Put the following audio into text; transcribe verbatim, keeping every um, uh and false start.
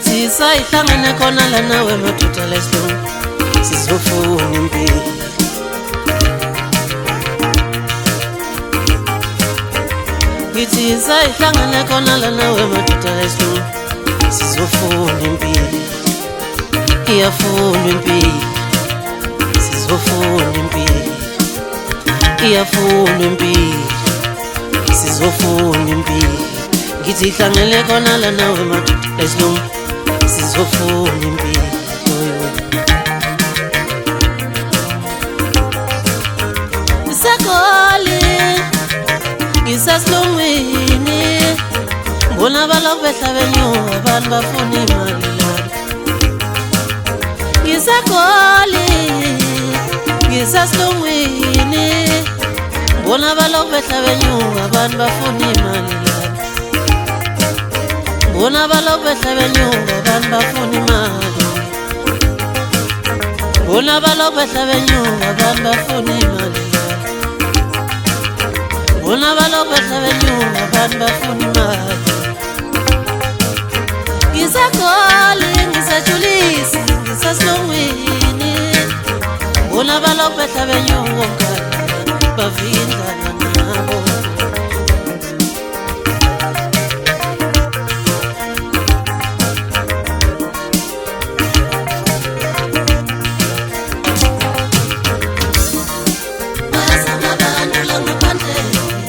ngithi sayihlangana khona la nawe madoda lesilungu sizofuna impilo. Ngithi sayihlangana khona la nawe madoda lesilungu sizofuna impilo. Iyafuna impilo, sizofuna impilo. Iyafuna impilo, sizofuna impilo. Ngithi hlangene khona la nawe madoda lesilungu sizofuna impilo. Isakoli ngisasilungwini ngibona balokhu behla benyuka abantu bafuna imali lana. Ngisakoli ngisasilungwini ngibona balokhu behla benyuka abantu bafuna imali lana. Ngibona balokhu behla benyuka abantu bafuna imali. Ngibona balokhu behla benyuka abantu bafuna imali. Ngibona balokhu behla benyuka abantu bafuna imali. Ngisakoli ngisajulisi ngisasilungwini ngibona balokhu behla benyuka bavindana nabo. Bazama abantu la ngaphandle